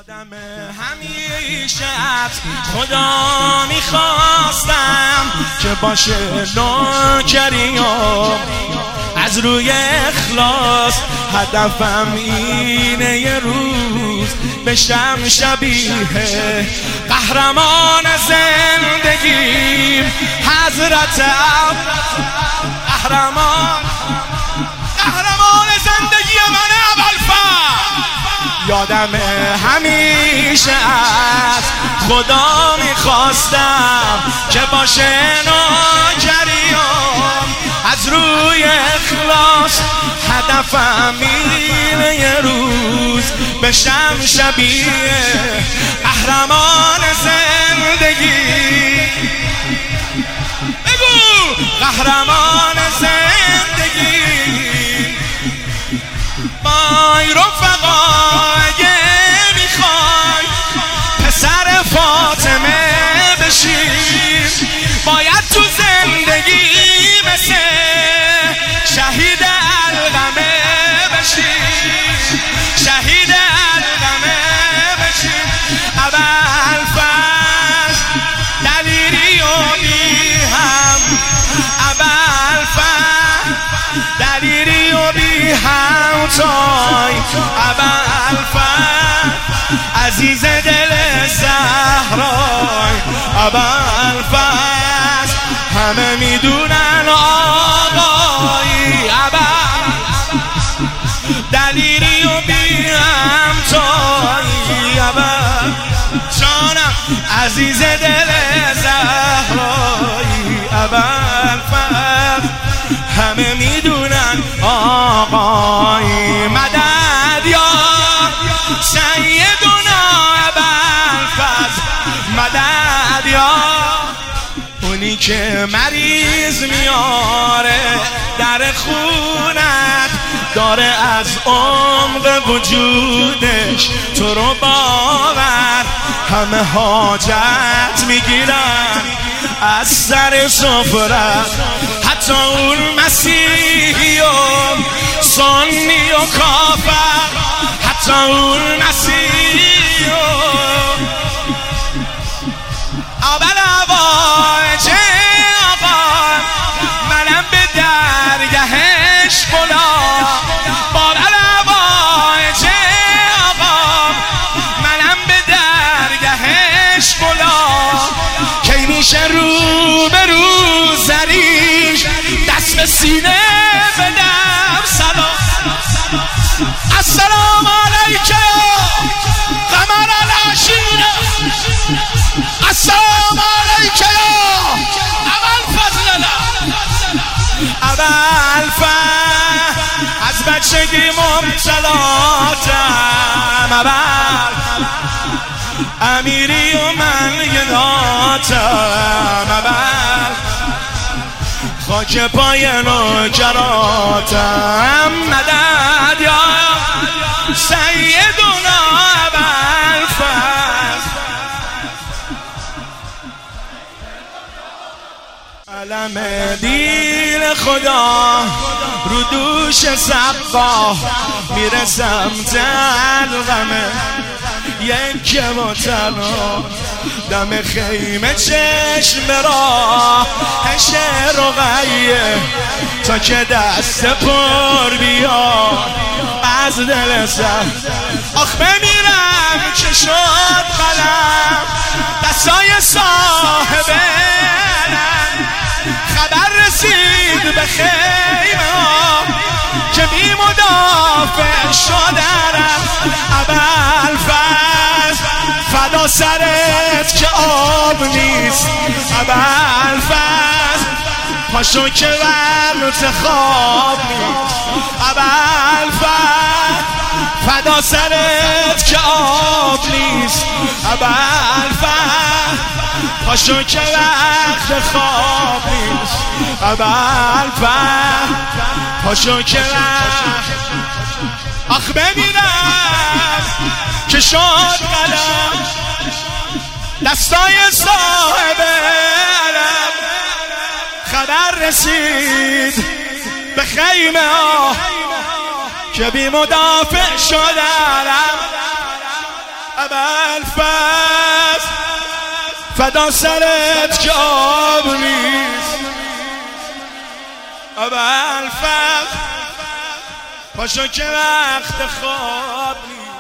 یادم همیشه از خدا میخواستم که باشه نوکریام، از روی اخلاص هدفم اینه یه روز بشم شبیه قهرمان زندگیم، حضرت قهرمان زندگی من ابوالفضل. یادم همیشه از خدا میخواستم که باشه نوکریام، از روی اخلاص هدفم اینه یه روز بشم شبیه قهرمان زندگی. بگو قهرمان زندگی. بای رفقا اگه میخوای پسر فاطمه بشی، باید تو زندگی مثل شهید علقمه بشی، شهید علقمه بشی. ابوالفضل دلیری و بی هم، ابوالفضل دلیری و بی هم تای، ابوالفضل عزیز دل زهرای، ابوالفضل همه میدونن آقایی، دلیری و بی هم تای، جانم عزیز دل زهرایی، ابوالفضل همه میدونن آقایی. مدد یا سیدنا ابوالفضل، مدد یا اونی که مریض میاره در خونت، داره از عمق وجودش تو رو باور، همه حاجت میگیرن از سر سفرت، حتی اون مسیحی و سنی و کافر، حتی اون مسیحی و ابوالفضل آقا، منم به درگهش بلا، ابوالفضل آقا منم به درگهش بلا، کی میشه رو به رو زریش دست به سینه بدم سلام. السلام علیکم قمر العشیر، السلام علیکم ابوالفضل. ابوالفضل از بچگی مبتلاتم، امیری و من گداتم، خاک پای نوکراتم، مدد یا سیدنا ابوالفضل. علم دین خدا رو دوش سقا میره سمت علقمه، یک و تنها دم خیمه چشم راه هشه رقیه، تا که دست پر بیاد از دل سر. آخ بمیرم که شد قلم دستای صاحب علم، خبر رسید به خیمه ها که بی مدافع شدرم. ابوالفضل فدا سرت که آب نیست، ابوالفضل پاشو که ورنوت خواب نیست، ابوالفضل فدا سرت که آب نیست، ابوالفضل پاشو که وقت خواب نیست، ابوالفضل پاشو که وقت. آخ بمیرم که شد قلم دستای صاحب علم، خبر رسید به خیمه ها که بی مدافع شدم. ابوالفضل فدا سرت که آب نیست. ابوالفضل پاشو که وقت خواب نیست.